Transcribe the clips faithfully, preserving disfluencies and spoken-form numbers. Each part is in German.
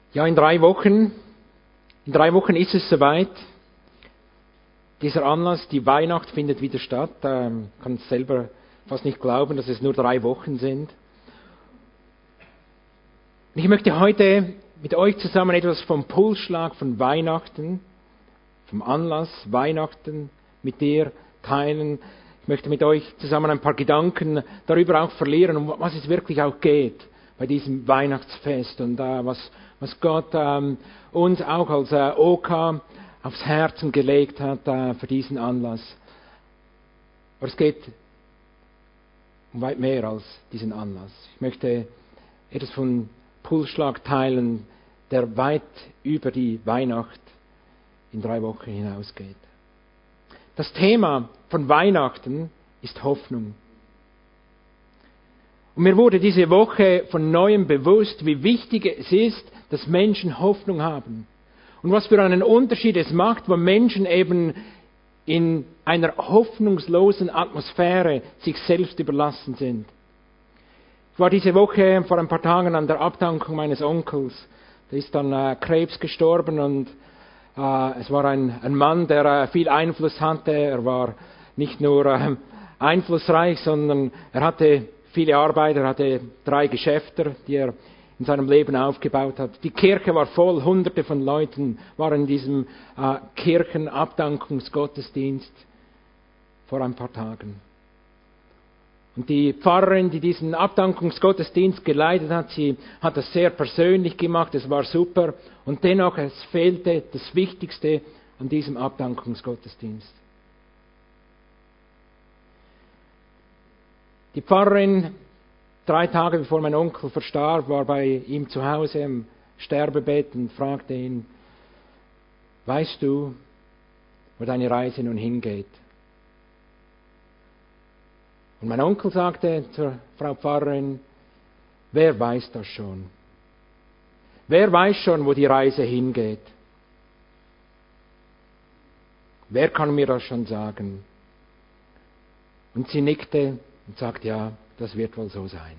Ja, in drei Wochen, in drei Wochen ist es soweit. Dieser Anlass, die Weihnacht findet wieder statt. Ähm, kann es selber fast nicht glauben, dass es nur drei Wochen sind. Und ich möchte heute mit euch zusammen etwas vom Pulsschlag von Weihnachten, vom Anlass Weihnachten mit dir teilen. Ich möchte mit euch zusammen ein paar Gedanken darüber auch verlieren, um was es wirklich auch geht bei diesem Weihnachtsfest und äh, was, was Gott ähm, uns auch als äh, O K aufs Herzen gelegt hat äh, für diesen Anlass. Aber es geht um weit mehr als diesen Anlass. Ich möchte etwas von Pulsschlag teilen, der weit über die Weihnacht in drei Wochen hinausgeht. Das Thema von Weihnachten ist Hoffnung. Und mir wurde diese Woche von Neuem bewusst, wie wichtig es ist, dass Menschen Hoffnung haben. Und was für einen Unterschied es macht, wo Menschen eben in einer hoffnungslosen Atmosphäre sich selbst überlassen sind. Ich war diese Woche vor ein paar Tagen an der Abdankung meines Onkels. Der ist an äh, Krebs gestorben und äh, es war ein, ein Mann, der äh, viel Einfluss hatte. Er war nicht nur äh, einflussreich, sondern er hatte viele Arbeit, er hatte drei Geschäfte, die er in seinem Leben aufgebaut hat. Die Kirche war voll, hunderte von Leuten waren in diesem äh, Kirchenabdankungsgottesdienst vor ein paar Tagen. Und die Pfarrerin, die diesen Abdankungsgottesdienst geleitet hat, sie hat das sehr persönlich gemacht, es war super. Und dennoch, es fehlte das Wichtigste an diesem Abdankungsgottesdienst. Die Pfarrerin, drei Tage bevor mein Onkel verstarb, war bei ihm zu Hause im Sterbebett und fragte ihn, weißt du, wo deine Reise nun hingeht? Und mein Onkel sagte zur Frau Pfarrerin, wer weiß das schon? Wer weiß schon, wo die Reise hingeht? Wer kann mir das schon sagen? Und sie nickte und sagte, ja, das wird wohl so sein.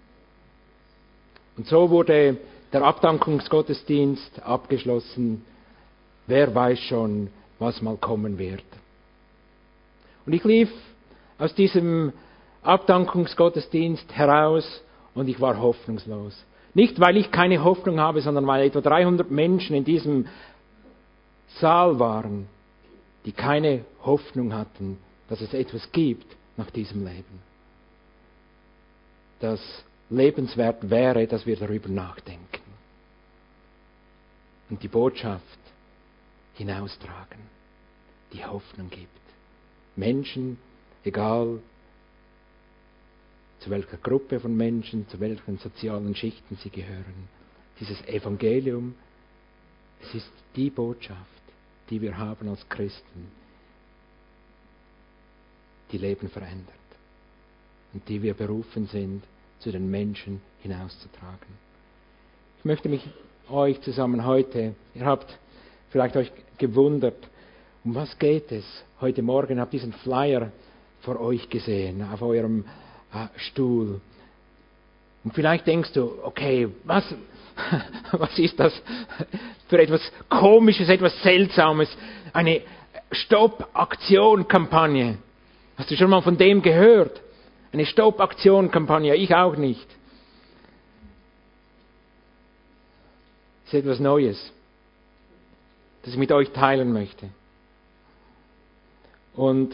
Und so wurde der Abdankungsgottesdienst abgeschlossen. Wer weiß schon, was mal kommen wird. Und ich lief aus diesem Abdankungsgottesdienst heraus und ich war hoffnungslos. Nicht, weil ich keine Hoffnung habe, sondern weil etwa dreihundert Menschen in diesem Saal waren, die keine Hoffnung hatten, dass es etwas gibt nach diesem Leben. Das lebenswert wäre, dass wir darüber nachdenken und die Botschaft hinaustragen, die Hoffnung gibt. Menschen, egal zu welcher Gruppe von Menschen, zu welchen sozialen Schichten sie gehören. Dieses Evangelium, es ist die Botschaft, die wir haben als Christen, die Leben verändert und die wir berufen sind, zu den Menschen hinauszutragen. Ich möchte mich euch zusammen heute, ihr habt vielleicht euch gewundert, um was geht es heute Morgen? Habt diesen Flyer vor euch gesehen, auf eurem äh, Stuhl. Und vielleicht denkst du, okay, was, was ist das für etwas Komisches, etwas Seltsames? Eine Stopp-Aktion-Kampagne. Hast du schon mal von dem gehört? Eine Stopp-Aktion-Kampagne, ich auch nicht. Das ist etwas Neues, das ich mit euch teilen möchte. Und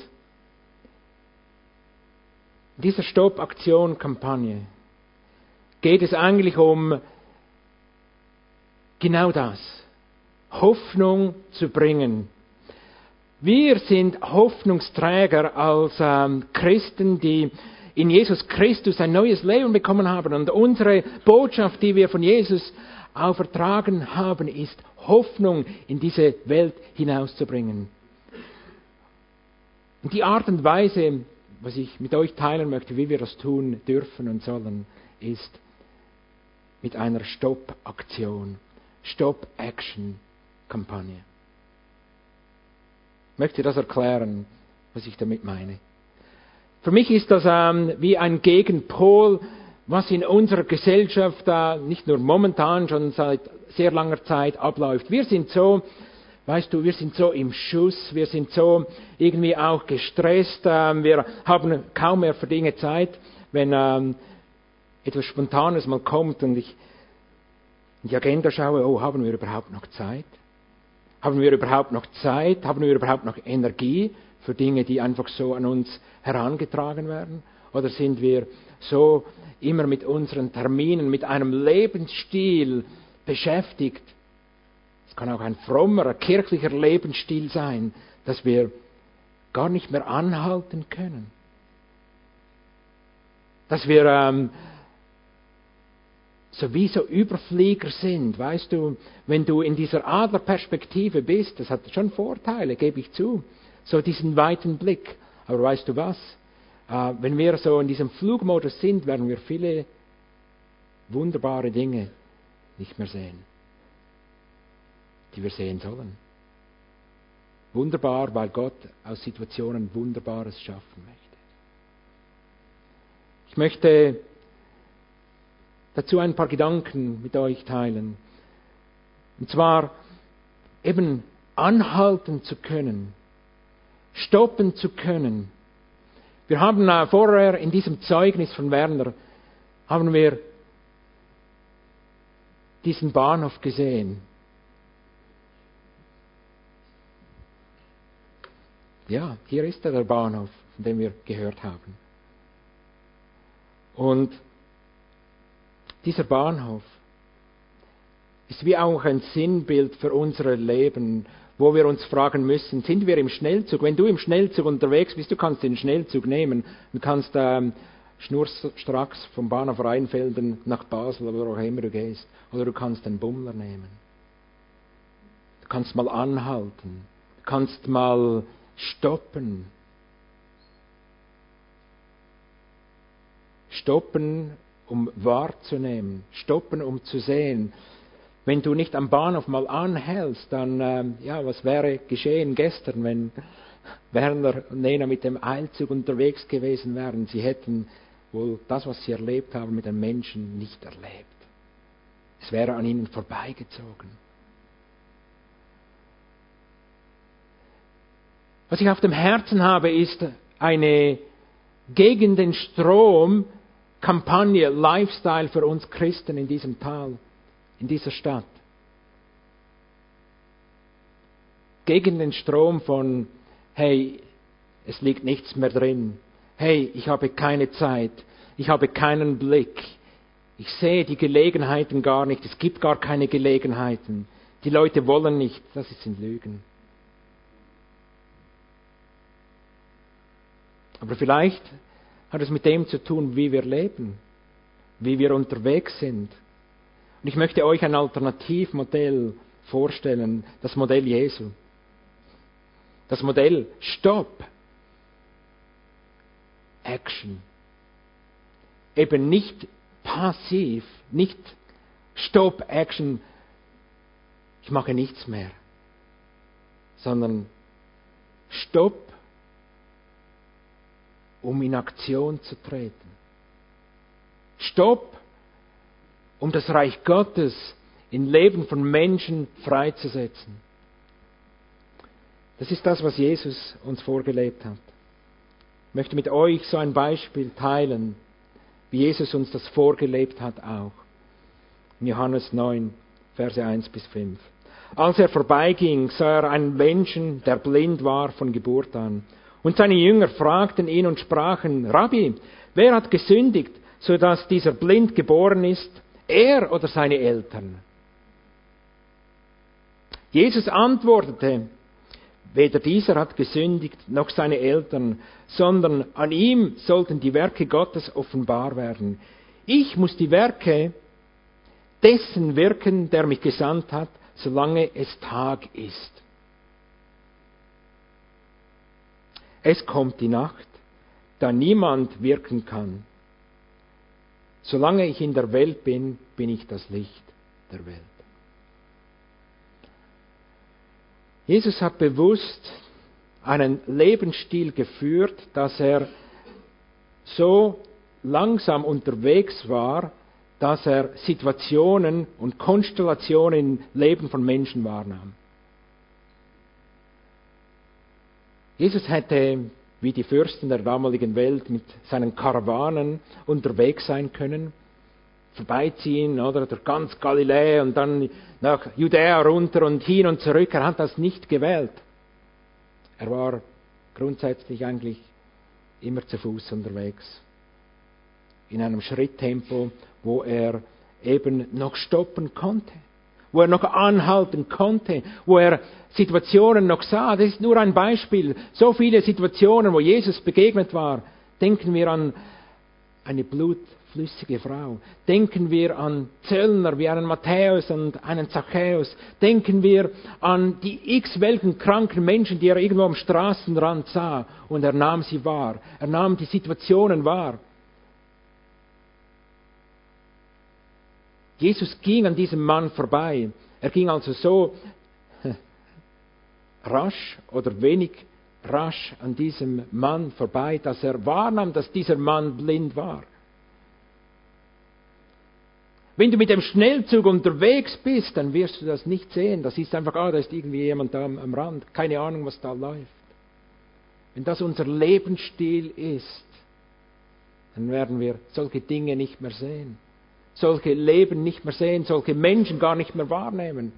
in dieser Stopp-Aktion-Kampagne geht es eigentlich um genau das, Hoffnung zu bringen. Wir sind Hoffnungsträger als ähm, Christen, die in Jesus Christus ein neues Leben bekommen haben. Und unsere Botschaft, die wir von Jesus aufertragen haben, ist Hoffnung in diese Welt hinauszubringen. Und die Art und Weise, was ich mit euch teilen möchte, wie wir das tun dürfen und sollen, ist mit einer Stopp-Aktion, Stop-Action-Kampagne. Ich möchte das erklären, was ich damit meine. Für mich ist das ähm, wie ein Gegenpol was in unserer Gesellschaft äh, nicht nur momentan, schon seit sehr langer Zeit abläuft. Wir sind so, weißt du, wir sind so im Schuss, wir sind so irgendwie auch gestresst, äh, wir haben kaum mehr für Dinge Zeit, wenn ähm, etwas Spontanes mal kommt und ich in die Agenda schaue, oh, haben wir überhaupt noch Zeit? Haben wir überhaupt noch Zeit? Haben wir überhaupt noch Energie für Dinge, die einfach so an uns herangetragen werden? Oder sind wir so immer mit unseren Terminen, mit einem Lebensstil beschäftigt? Es kann auch ein frommer, kirchlicher Lebensstil sein, dass wir gar nicht mehr anhalten können. Dass wir ähm, sowieso Überflieger sind, weißt du, wenn du in dieser Adlerperspektive bist, das hat schon Vorteile, gebe ich zu, so diesen weiten Blick. Aber weißt du was? Äh, wenn wir so in diesem Flugmodus sind, werden wir viele wunderbare Dinge nicht mehr sehen, die wir sehen sollen. Wunderbar, weil Gott aus Situationen Wunderbares schaffen möchte. Ich möchte dazu ein paar Gedanken mit euch teilen. Und zwar eben anhalten zu können, stoppen zu können. Wir haben äh, vorher in diesem Zeugnis von Werner, haben wir diesen Bahnhof gesehen. Ja, hier ist er, der Bahnhof, von dem wir gehört haben. Und dieser Bahnhof ist wie auch ein Sinnbild für unser Leben, wo wir uns fragen müssen, sind wir im Schnellzug? Wenn du im Schnellzug unterwegs bist, du kannst den Schnellzug nehmen und kannst ähm, schnurstracks vom Bahnhof Rheinfelden nach Basel oder wo auch immer du gehst. Oder du kannst den Bummler nehmen. Du kannst mal anhalten. Du kannst mal stoppen. Stoppen, um wahrzunehmen. Stoppen, um zu sehen. Wenn du nicht am Bahnhof mal anhältst, dann, ähm, ja, was wäre geschehen gestern, wenn Werner und Nena mit dem Eilzug unterwegs gewesen wären? Sie hätten wohl das, was sie erlebt haben, mit den Menschen nicht erlebt. Es wäre an ihnen vorbeigezogen. Was ich auf dem Herzen habe, ist eine gegen den Strom Kampagne, Lifestyle für uns Christen in diesem Tal, in dieser Stadt. Gegen den Strom von, hey, es liegt nichts mehr drin. Hey, ich habe keine Zeit. Ich habe keinen Blick. Ich sehe die Gelegenheiten gar nicht. Es gibt gar keine Gelegenheiten. Die Leute wollen nicht. Das sind Lügen. Aber vielleicht hat es mit dem zu tun, wie wir leben, wie wir unterwegs sind. Und ich möchte euch ein Alternativmodell vorstellen, das Modell Jesu. Das Modell Stopp, Action. Eben nicht passiv, nicht Stopp, Action, ich mache nichts mehr, sondern Stopp, um in Aktion zu treten. Stopp, um das Reich Gottes im Leben von Menschen freizusetzen. Das ist das, was Jesus uns vorgelebt hat. Ich möchte mit euch so ein Beispiel teilen, wie Jesus uns das vorgelebt hat auch. In Johannes neun, Verse eins bis fünf. Als er vorbeiging, sah er einen Menschen, der blind war von Geburt an. Und seine Jünger fragten ihn und sprachen, Rabbi, wer hat gesündigt, so dass dieser blind geboren ist, er oder seine Eltern? Jesus antwortete, weder dieser hat gesündigt, noch seine Eltern, sondern an ihm sollten die Werke Gottes offenbar werden. Ich muss die Werke dessen wirken, der mich gesandt hat, solange es Tag ist. Es kommt die Nacht, da niemand wirken kann. Solange ich in der Welt bin, bin ich das Licht der Welt. Jesus hat bewusst einen Lebensstil geführt, dass er so langsam unterwegs war, dass er Situationen und Konstellationen im Leben von Menschen wahrnahm. Jesus hätte, wie die Fürsten der damaligen Welt, mit seinen Karawanen unterwegs sein können, vorbeiziehen, oder, durch ganz Galiläa und dann nach Judäa runter und hin und zurück. Er hat das nicht gewählt. Er war grundsätzlich eigentlich immer zu Fuß unterwegs. In einem Schritttempo, wo er eben noch stoppen konnte, wo er noch anhalten konnte, wo er Situationen noch sah. Das ist nur ein Beispiel. So viele Situationen, wo Jesus begegnet war. Denken wir an eine blutflüssige Frau. Denken wir an Zöllner wie einen Matthäus und einen Zachäus. Denken wir an die x welchen kranken Menschen, die er irgendwo am Straßenrand sah. Und er nahm sie wahr. Er nahm die Situationen wahr. Jesus ging an diesem Mann vorbei. Er ging also so rasch oder wenig rasch an diesem Mann vorbei, dass er wahrnahm, dass dieser Mann blind war. Wenn du mit dem Schnellzug unterwegs bist, dann wirst du das nicht sehen. Das ist einfach, ah, da ist irgendwie jemand da am, am Rand. Keine Ahnung, was da läuft. Wenn das unser Lebensstil ist, dann werden wir solche Dinge nicht mehr sehen. Solche Leben nicht mehr sehen, solche Menschen gar nicht mehr wahrnehmen.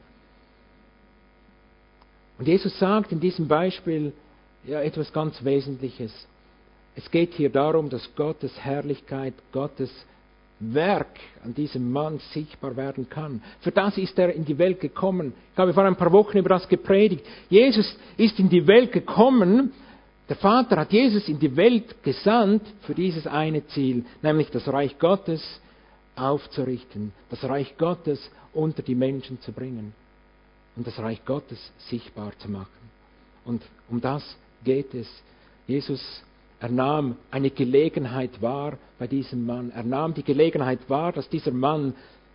Und Jesus sagt in diesem Beispiel ja etwas ganz Wesentliches. Es geht hier darum, dass Gottes Herrlichkeit, Gottes Werk an diesem Mann sichtbar werden kann. Für das ist er in die Welt gekommen. Ich habe vor ein paar Wochen über das gepredigt. Jesus ist in die Welt gekommen. Der Vater hat Jesus in die Welt gesandt für dieses eine Ziel, nämlich das Reich Gottes aufzurichten, das Reich Gottes unter die Menschen zu bringen und das Reich Gottes sichtbar zu machen. Und um das geht es. Jesus, er nahm eine Gelegenheit wahr bei diesem Mann. Er nahm die Gelegenheit wahr, dass dieser Mann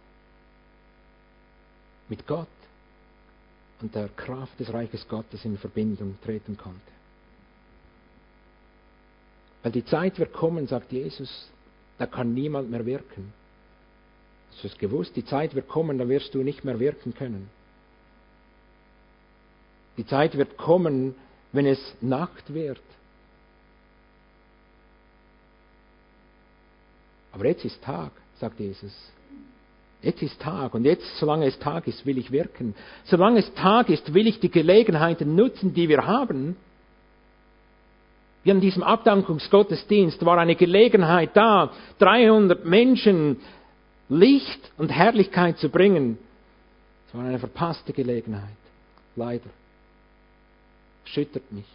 mit Gott und der Kraft des Reiches Gottes in Verbindung treten konnte. Weil die Zeit wird kommen, sagt Jesus, da kann niemand mehr wirken. Hast du es gewusst? Die Zeit wird kommen, da wirst du nicht mehr wirken können. Die Zeit wird kommen, wenn es Nacht wird. Aber jetzt ist Tag, sagt Jesus. Jetzt ist Tag. Und jetzt, solange es Tag ist, will ich wirken. Solange es Tag ist, will ich die Gelegenheiten nutzen, die wir haben. Wie an diesem Abdankungsgottesdienst war eine Gelegenheit da, dreihundert Menschen Licht und Herrlichkeit zu bringen. Es war eine verpasste Gelegenheit. Leider. Schüttert mich.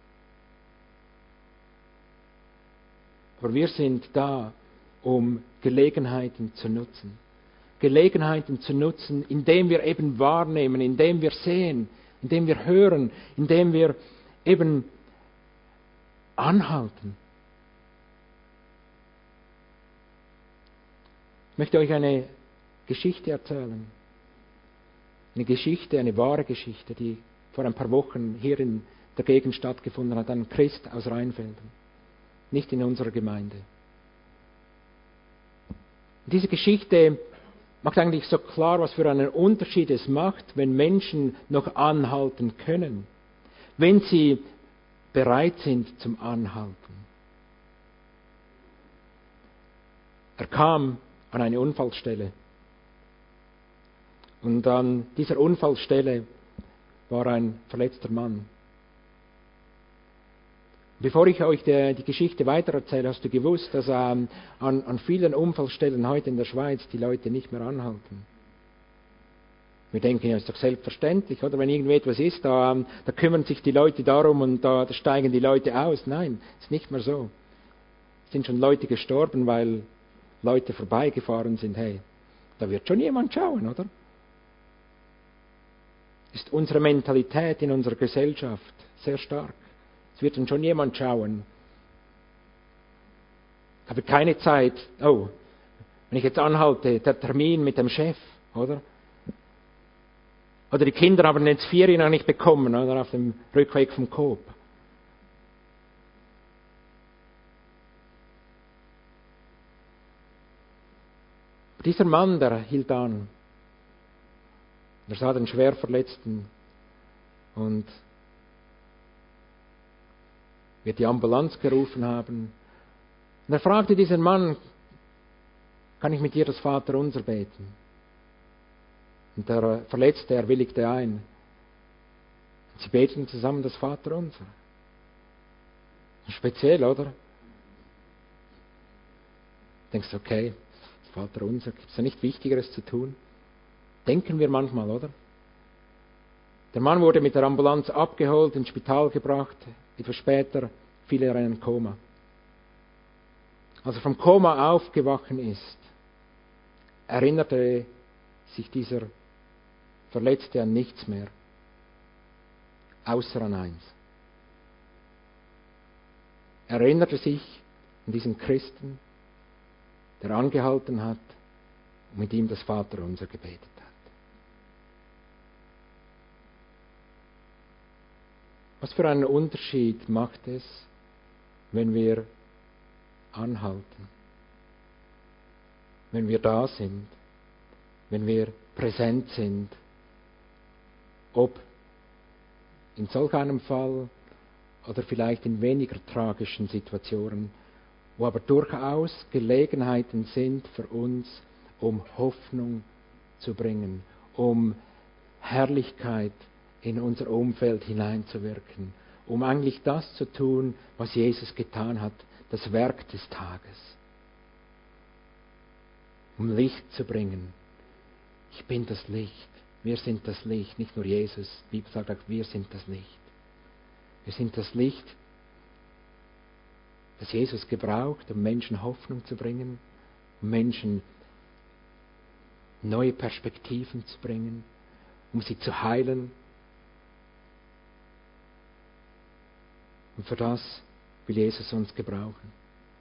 Aber wir sind da, um Gelegenheiten zu nutzen. Gelegenheiten zu nutzen, indem wir eben wahrnehmen, indem wir sehen, indem wir hören, indem wir eben anhalten. Ich möchte euch eine Geschichte erzählen. Eine Geschichte, eine wahre Geschichte, die vor ein paar Wochen hier in der Gegend stattgefunden hat. Ein Christ aus Rheinfelden. Nicht in unserer Gemeinde. Und diese Geschichte macht eigentlich so klar, was für einen Unterschied es macht, wenn Menschen noch anhalten können. Wenn sie bereit sind zum Anhalten. Er kam an eine Unfallstelle. Und an dieser Unfallstelle war ein verletzter Mann. Bevor ich euch die, die Geschichte weitererzähle, hast du gewusst, dass ähm, an, an vielen Unfallstellen heute in der Schweiz die Leute nicht mehr anhalten. Wir denken, ja, ist doch selbstverständlich, oder? Wenn irgendwie etwas ist, da, ähm, da kümmern sich die Leute darum und da, da steigen die Leute aus. Nein, ist nicht mehr so. Es sind schon Leute gestorben, weil Leute vorbeigefahren sind. Hey, da wird schon jemand schauen, oder? Ist unsere Mentalität in unserer Gesellschaft sehr stark. Es wird dann schon jemand schauen. Ich habe keine Zeit. Oh, wenn ich jetzt anhalte, der Termin mit dem Chef, oder? Oder die Kinder haben jetzt Ferien noch nicht bekommen, oder? Auf dem Rückweg vom Coop. Dieser Mann, der hielt an. Er sah den Schwerverletzten und wird die Ambulanz gerufen haben. Und er fragte diesen Mann, kann ich mit dir das Vaterunser beten? Und der Verletzte, er willigte ein. Und sie beteten zusammen das Vaterunser. Speziell, oder? Denkst du, okay, das Vaterunser, gibt es da nicht Wichtigeres zu tun? Denken wir manchmal, oder? Der Mann wurde mit der Ambulanz abgeholt, ins Spital gebracht. Etwas später fiel er in ein Koma. Als er vom Koma aufgewachen ist, erinnerte sich dieser Verletzte an nichts mehr, außer an eins. Er erinnerte sich an diesen Christen, der angehalten hat und mit ihm das Vaterunser gebetet hat. Was für einen Unterschied macht es, wenn wir anhalten, wenn wir da sind, wenn wir präsent sind, ob in solch einem Fall oder vielleicht in weniger tragischen Situationen, wo aber durchaus Gelegenheiten sind für uns, um Hoffnung zu bringen, um Herrlichkeit in unser Umfeld hineinzuwirken, um eigentlich das zu tun, was Jesus getan hat, das Werk des Tages. Um Licht zu bringen. Ich bin das Licht. Wir sind das Licht. Nicht nur Jesus. Die Bibel sagt auch, wir sind das Licht. Wir sind das Licht, das Jesus gebraucht, um Menschen Hoffnung zu bringen, um Menschen neue Perspektiven zu bringen, um sie zu heilen. Und für das will Jesus uns gebrauchen.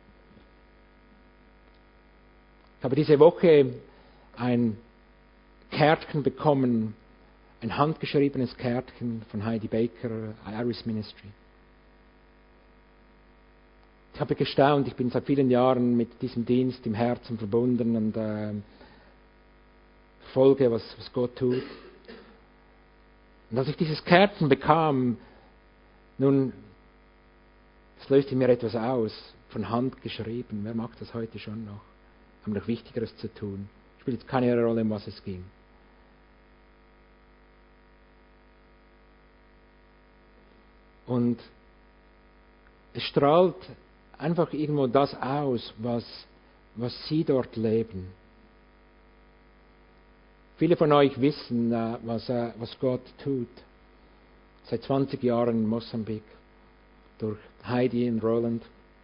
Ich habe diese Woche ein Kärtchen bekommen, ein handgeschriebenes Kärtchen von Heidi Baker, Iris Ministry. Ich habe gestaunt, ich bin seit vielen Jahren mit diesem Dienst im Herzen verbunden und äh, folge, was, was Gott tut. Und als ich dieses Kärtchen bekam, nun, es löste mir etwas aus, von Hand geschrieben. Wer macht das heute schon noch? Haben noch Wichtigeres zu tun. Spielt jetzt keine Rolle, um was es ging. Und es strahlt einfach irgendwo das aus, was, was Sie dort leben. Viele von euch wissen, was, was Gott tut. Seit zwanzig Jahren in Mosambik, durch Heidi und Roland.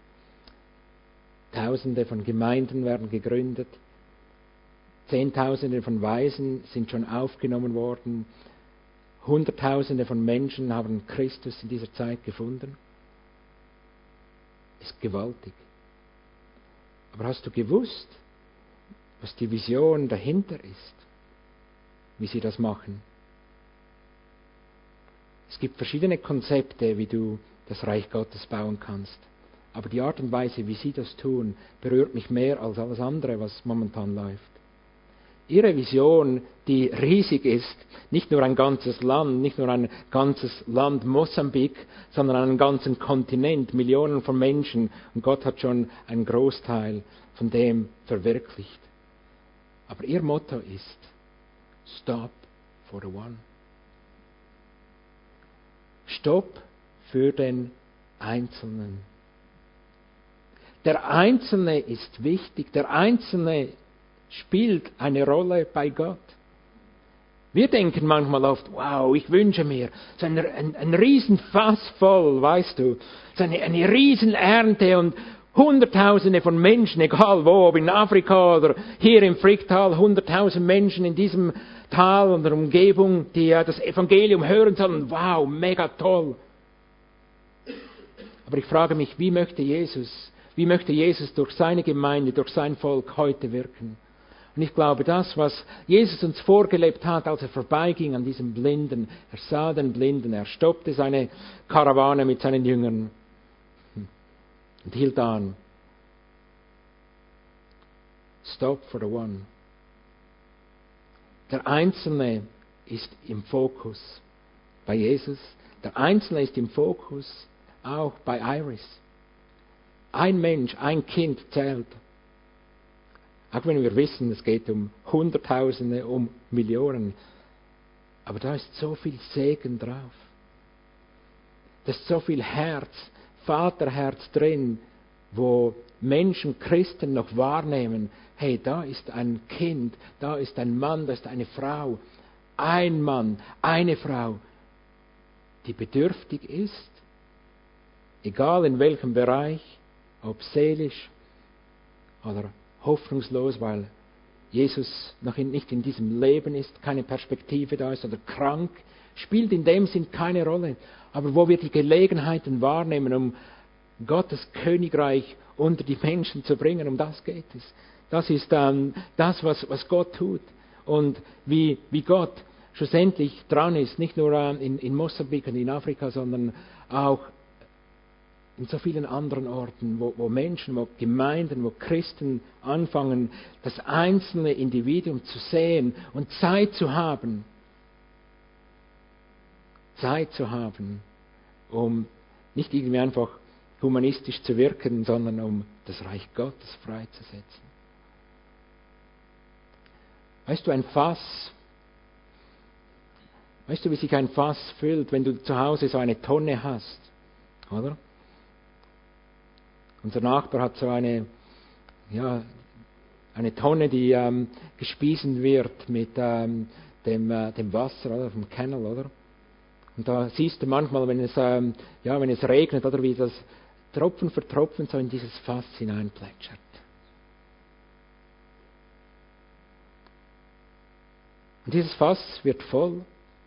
Tausende von Gemeinden werden gegründet. Zehntausende von Waisen sind schon aufgenommen worden. Hunderttausende von Menschen haben Christus in dieser Zeit gefunden. Ist gewaltig. Aber hast du gewusst, was die Vision dahinter ist? Wie sie das machen? Es gibt verschiedene Konzepte, wie du das Reich Gottes bauen kannst. Aber die Art und Weise, wie sie das tun, berührt mich mehr als alles andere, was momentan läuft. Ihre Vision, die riesig ist, nicht nur ein ganzes Land, nicht nur ein ganzes Land Mosambik, sondern einen ganzen Kontinent, Millionen von Menschen. Und Gott hat schon einen Großteil von dem verwirklicht. Aber ihr Motto ist, Stop for the one. Stopp für den Einzelnen. Der Einzelne ist wichtig, der Einzelne spielt eine Rolle bei Gott. Wir denken manchmal oft, wow, ich wünsche mir so ein, ein, ein Riesenfass voll, weißt du, so eine, eine Riesenernte und Hunderttausende von Menschen, egal wo, ob in Afrika oder hier im Fricktal, hunderttausend Menschen in diesem Tal und der Umgebung, die das Evangelium hören sollen. Wow, mega toll. Aber ich frage mich, wie möchte Jesus, wie möchte Jesus durch seine Gemeinde, durch sein Volk heute wirken? Und ich glaube, das, was Jesus uns vorgelebt hat, als er vorbeiging an diesem Blinden, er sah den Blinden, er stoppte seine Karawane mit seinen Jüngern und hielt an. Stop for the one. Der Einzelne ist im Fokus bei Jesus. Der Einzelne ist im Fokus auch bei Iris. Ein Mensch, ein Kind zählt. Auch wenn wir wissen, es geht um Hunderttausende, um Millionen. Aber da ist so viel Segen drauf. Da ist so viel Herz, Vaterherz drin, wo Menschen, Christen noch wahrnehmen, hey, da ist ein Kind, da ist ein Mann, da ist eine Frau. Ein Mann, eine Frau, die bedürftig ist, egal in welchem Bereich, ob seelisch oder hoffnungslos, weil Jesus noch nicht in diesem Leben ist, keine Perspektive da ist oder krank, spielt in dem Sinn keine Rolle. Aber wo wir die Gelegenheiten wahrnehmen, um Gottes Königreich unter die Menschen zu bringen, um das geht es. Das ist ähm, das, was, was Gott tut. Und wie, wie Gott schlussendlich dran ist, nicht nur ähm, in, in Mosambik und in Afrika, sondern auch in so vielen anderen Orten, wo, wo Menschen, wo Gemeinden, wo Christen anfangen, das einzelne Individuum zu sehen und Zeit zu haben, Zeit zu haben, um nicht irgendwie einfach humanistisch zu wirken, sondern um das Reich Gottes freizusetzen. Weißt du, ein Fass, weißt du, wie sich ein Fass füllt, wenn du zu Hause so eine Tonne hast, oder? Unser Nachbar hat so eine, ja, eine Tonne, die ähm, gespiesen wird mit ähm, dem, äh, dem Wasser, oder, vom Kennel, oder? Und da siehst du manchmal, wenn es, ähm, ja, wenn es regnet, oder wie das Tropfen für Tropfen so in dieses Fass hineinplätschert. Und dieses Fass wird voll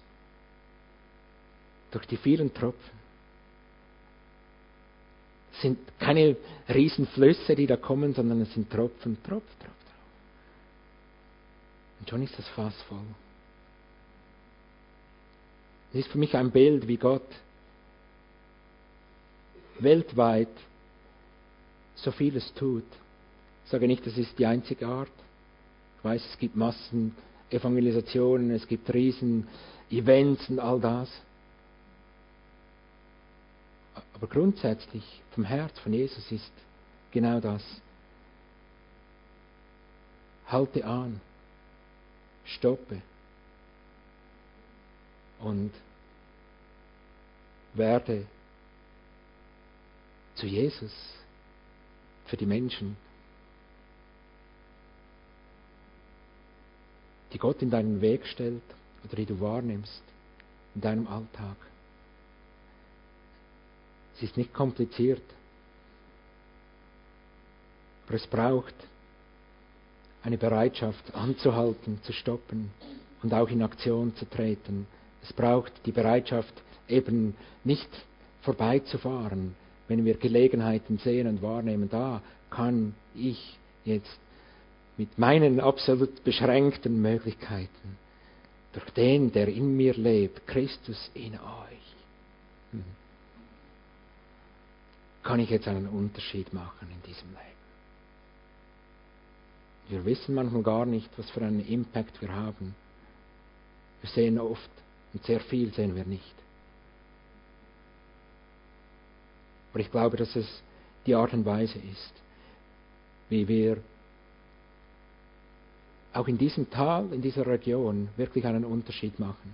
durch die vielen Tropfen. Es sind keine Riesenflüsse, die da kommen, sondern es sind Tropfen, Tropf, Tropf, Tropf. Und schon ist das Fass voll. Es ist für mich ein Bild, wie Gott weltweit so vieles tut. Ich sage nicht, das ist die einzige Art. Ich weiß, es gibt Massenevangelisationen, es gibt Riesen-Events und all das. Aber grundsätzlich vom Herz von Jesus ist genau das. Halte an, stoppe und werde zu Jesus für die Menschen, die Gott in deinen Weg stellt oder die du wahrnimmst in deinem Alltag. Es ist nicht kompliziert, aber es braucht eine Bereitschaft anzuhalten, zu stoppen und auch in Aktion zu treten. Es braucht die Bereitschaft, eben nicht vorbeizufahren, wenn wir Gelegenheiten sehen und wahrnehmen. Da kann ich jetzt mit meinen absolut beschränkten Möglichkeiten, durch den, der in mir lebt, Christus in euch, hm, kann ich jetzt einen Unterschied machen in diesem Leben. Wir wissen manchmal gar nicht, was für einen Impact wir haben. Wir sehen oft und sehr viel sehen wir nicht. Aber ich glaube, dass es die Art und Weise ist, wie wir auch in diesem Tal, in dieser Region wirklich einen Unterschied machen.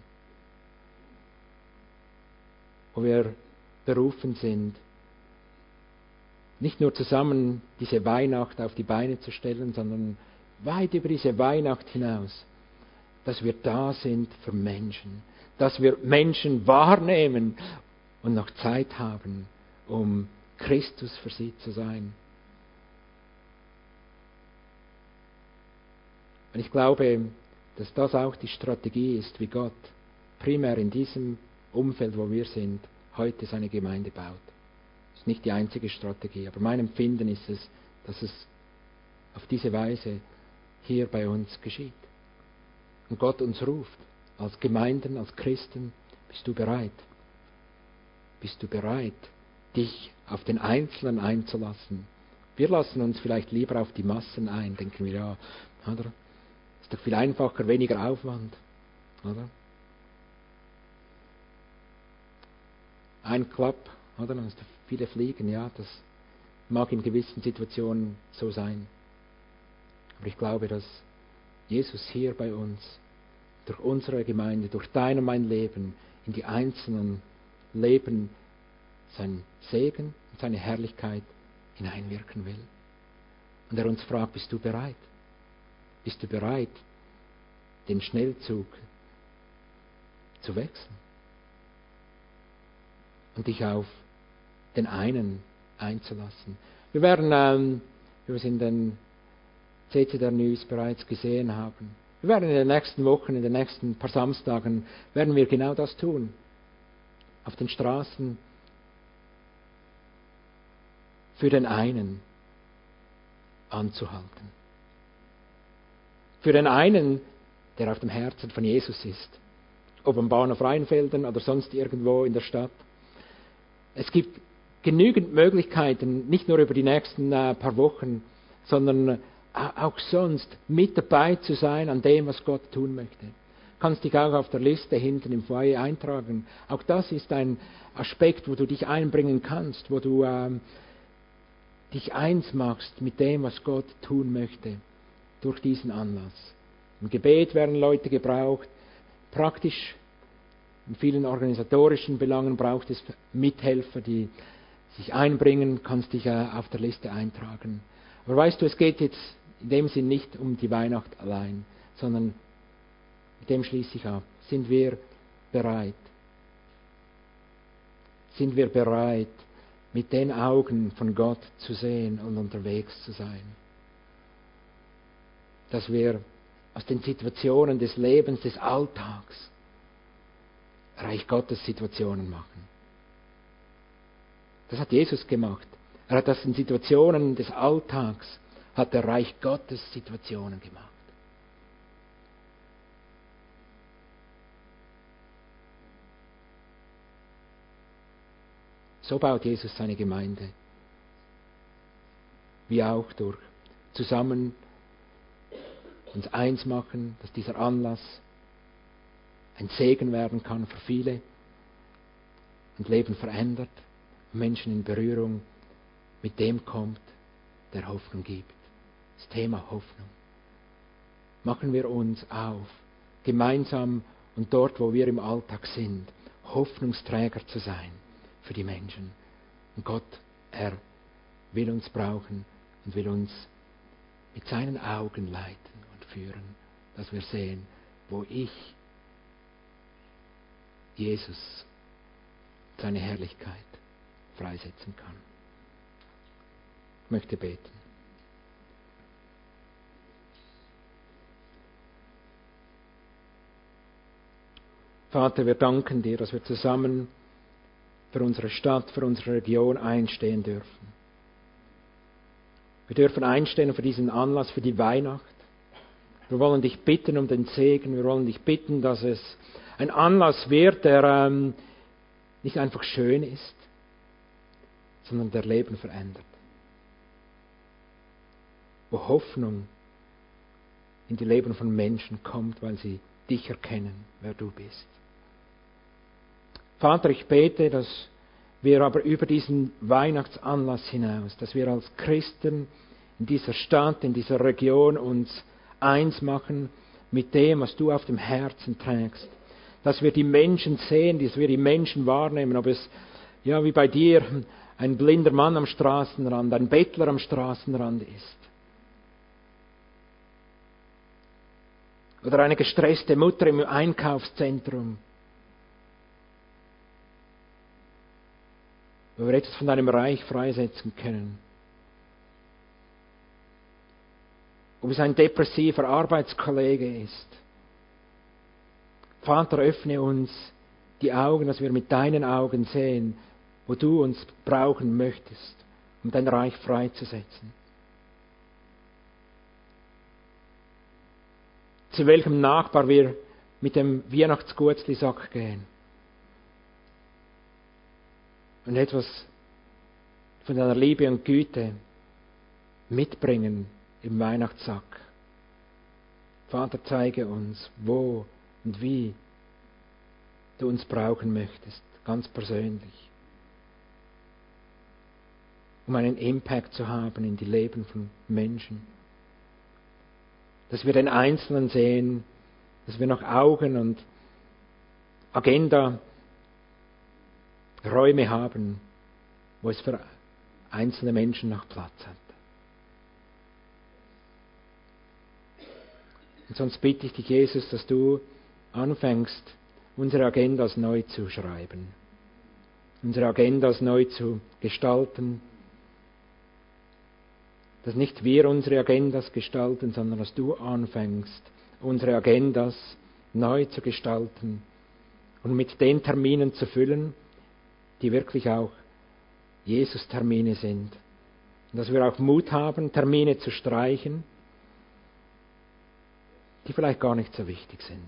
Wo wir berufen sind, nicht nur zusammen diese Weihnacht auf die Beine zu stellen, sondern weit über diese Weihnacht hinaus, dass wir da sind für Menschen, dass wir Menschen wahrnehmen und noch Zeit haben, um Christus für sie zu sein. Und ich glaube, dass das auch die Strategie ist, wie Gott primär in diesem Umfeld, wo wir sind, heute seine Gemeinde baut. Das ist nicht die einzige Strategie, aber mein Empfinden ist es, dass es auf diese Weise hier bei uns geschieht. Und Gott uns ruft, als Gemeinden, als Christen, bist du bereit? Bist du bereit, dich auf den Einzelnen einzulassen? Wir lassen uns vielleicht lieber auf die Massen ein, denken wir, ja, oder? Ist doch viel einfacher, weniger Aufwand, oder? Ein Klapp, oder? Dann hast du viele Fliegen, ja, das mag in gewissen Situationen so sein. Aber ich glaube, dass Jesus hier bei uns, durch unsere Gemeinde, durch dein und mein Leben, in die einzelnen Leben seinen Segen und seine Herrlichkeit hineinwirken will. Und er uns fragt, bist du bereit? Bist du bereit, den Schnellzug zu wechseln? Und dich auf den einen einzulassen. Wir werden, ähm, wie wir es in den C C der News bereits gesehen haben, wir werden in den nächsten Wochen, in den nächsten paar Samstagen, werden wir genau das tun. Auf den Straßen für den einen anzuhalten. Für den einen, der auf dem Herzen von Jesus ist. Ob am Bahnhof Rheinfelden oder sonst irgendwo in der Stadt. Es gibt genügend Möglichkeiten, nicht nur über die nächsten äh, paar Wochen, sondern auch sonst mit dabei zu sein an dem, was Gott tun möchte. Du kannst dich auch auf der Liste hinten im Foyer eintragen. Auch das ist ein Aspekt, wo du dich einbringen kannst, wo du ähm, dich eins machst mit dem, was Gott tun möchte durch diesen Anlass. Im Gebet werden Leute gebraucht. Praktisch in vielen organisatorischen Belangen braucht es Mithelfer, die sich einbringen, kannst dich äh, auf der Liste eintragen. Aber weißt du, es geht jetzt in dem Sinn nicht um die Weihnacht allein, sondern mit dem schließe ich ab. Sind wir bereit? Sind wir bereit, mit den Augen von Gott zu sehen und unterwegs zu sein? Dass wir aus den Situationen des Lebens, des Alltags, Reich Gottes Situationen machen. Das hat Jesus gemacht. Er hat das in Situationen des Alltags, hat der Reich Gottes Situationen gemacht. So baut Jesus seine Gemeinde. Wie auch durch zusammen uns eins machen, dass dieser Anlass ein Segen werden kann für viele und Leben verändert, Menschen in Berührung mit dem kommt, der Hoffnung gibt. Das Thema Hoffnung. Machen wir uns auf, gemeinsam und dort, wo wir im Alltag sind, Hoffnungsträger zu sein für die Menschen. Und Gott, er will uns brauchen und will uns mit seinen Augen leiten und führen, dass wir sehen, wo ich Jesus seine Herrlichkeit freisetzen kann. Ich möchte beten. Vater, wir danken dir, dass wir zusammen für unsere Stadt, für unsere Region einstehen dürfen. Wir dürfen einstehen für diesen Anlass, für die Weihnacht. Wir wollen dich bitten um den Segen. Wir wollen dich bitten, dass es ein Anlass wird, der ähm, nicht einfach schön ist, sondern der Leben verändert. Wo Hoffnung in die Leben von Menschen kommt, weil sie dich erkennen, wer du bist. Vater, ich bete, dass wir aber über diesen Weihnachtsanlass hinaus, dass wir als Christen in dieser Stadt, in dieser Region uns eins machen mit dem, was du auf dem Herzen trägst. Dass wir die Menschen sehen, dass wir die Menschen wahrnehmen, ob es, ja, wie bei dir, ein blinder Mann am Straßenrand, ein Bettler am Straßenrand ist. Oder eine gestresste Mutter im Einkaufszentrum. Wo wir etwas von deinem Reich freisetzen können. Ob es ein depressiver Arbeitskollege ist. Vater, öffne uns die Augen, dass wir mit deinen Augen sehen, wo du uns brauchen möchtest, um dein Reich freizusetzen. Zu welchem Nachbar wir mit dem Weihnachtsgutzli-Sack gehen. Und etwas von deiner Liebe und Güte mitbringen im Weihnachtssack. Vater, zeige uns, wo und wie du uns brauchen möchtest, ganz persönlich, um einen Impact zu haben in die Leben von Menschen. Dass wir den Einzelnen sehen, dass wir noch Augen und Agenda, Räume haben, wo es für einzelne Menschen noch Platz hat. Und sonst bitte ich dich, Jesus, dass du anfängst, unsere Agendas neu zu schreiben, unsere Agendas neu zu gestalten, dass nicht wir unsere Agendas gestalten, sondern dass du anfängst, unsere Agendas neu zu gestalten und mit den Terminen zu füllen, die wirklich auch Jesus-Termine sind. Und dass wir auch Mut haben, Termine zu streichen, die vielleicht gar nicht so wichtig sind,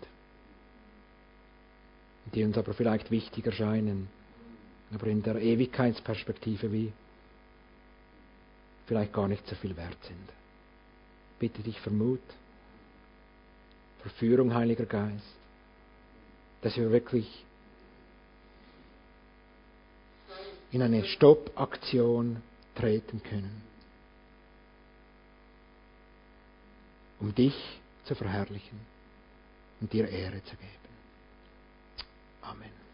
die uns aber vielleicht wichtig erscheinen, aber in der Ewigkeitsperspektive wie vielleicht gar nicht so viel wert sind. Bitte dich für Mut, für Führung, Heiliger Geist, dass wir wirklich in eine Stoppaktion treten können, um dich zu verherrlichen und dir Ehre zu geben. Amen.